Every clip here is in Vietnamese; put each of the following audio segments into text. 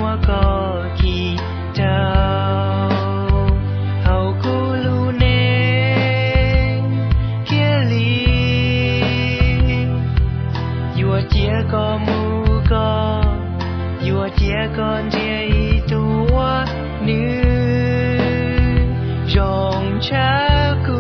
mua có kỳ trao hầu cu lu nê kia li vua chia có mu có vua chia con chia tua nữ rong cha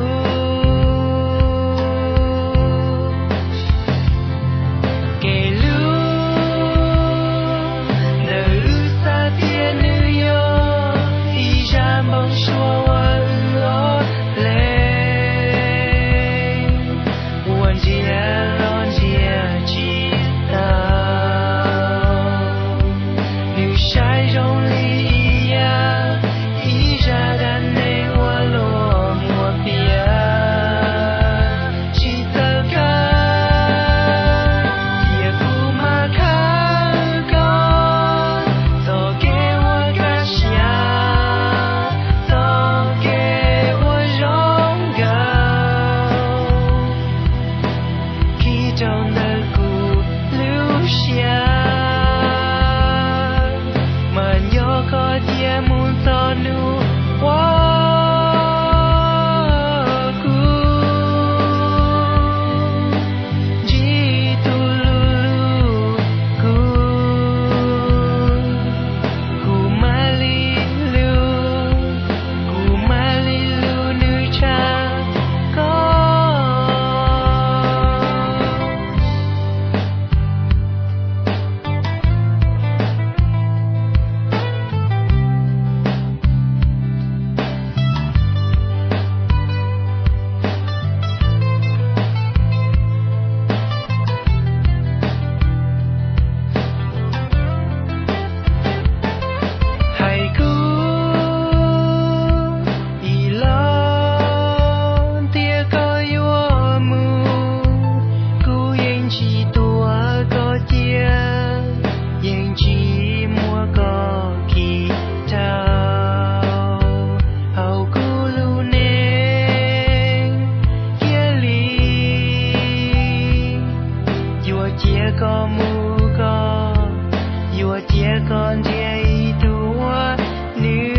con dây tua nữ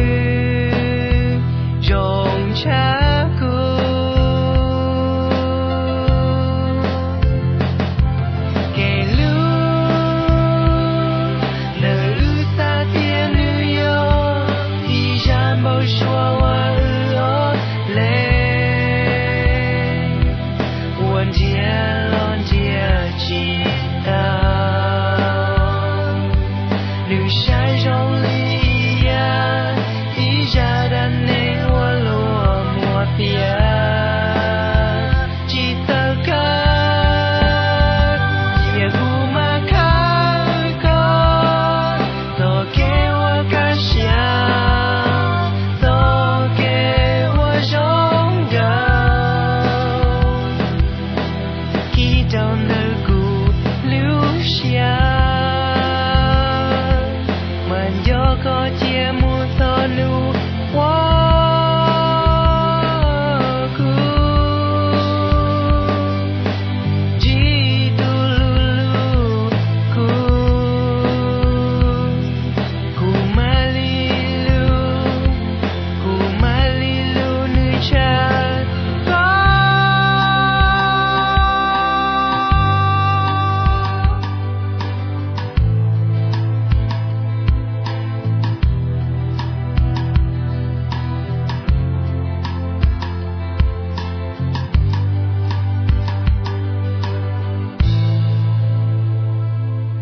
rong cha cô kể lu nữ ta tiên nữ yo đi gian bao xua hoa ước lên buồn chia lon chia chi ta sai rong ly ya ý ra đan nê hoa lúa mùa pia chỉ ta ca chia gu ma ca có to ke hoa ca xia to ke hoa rong gao khi đâu nơi gu lưu xia có chia mua to nu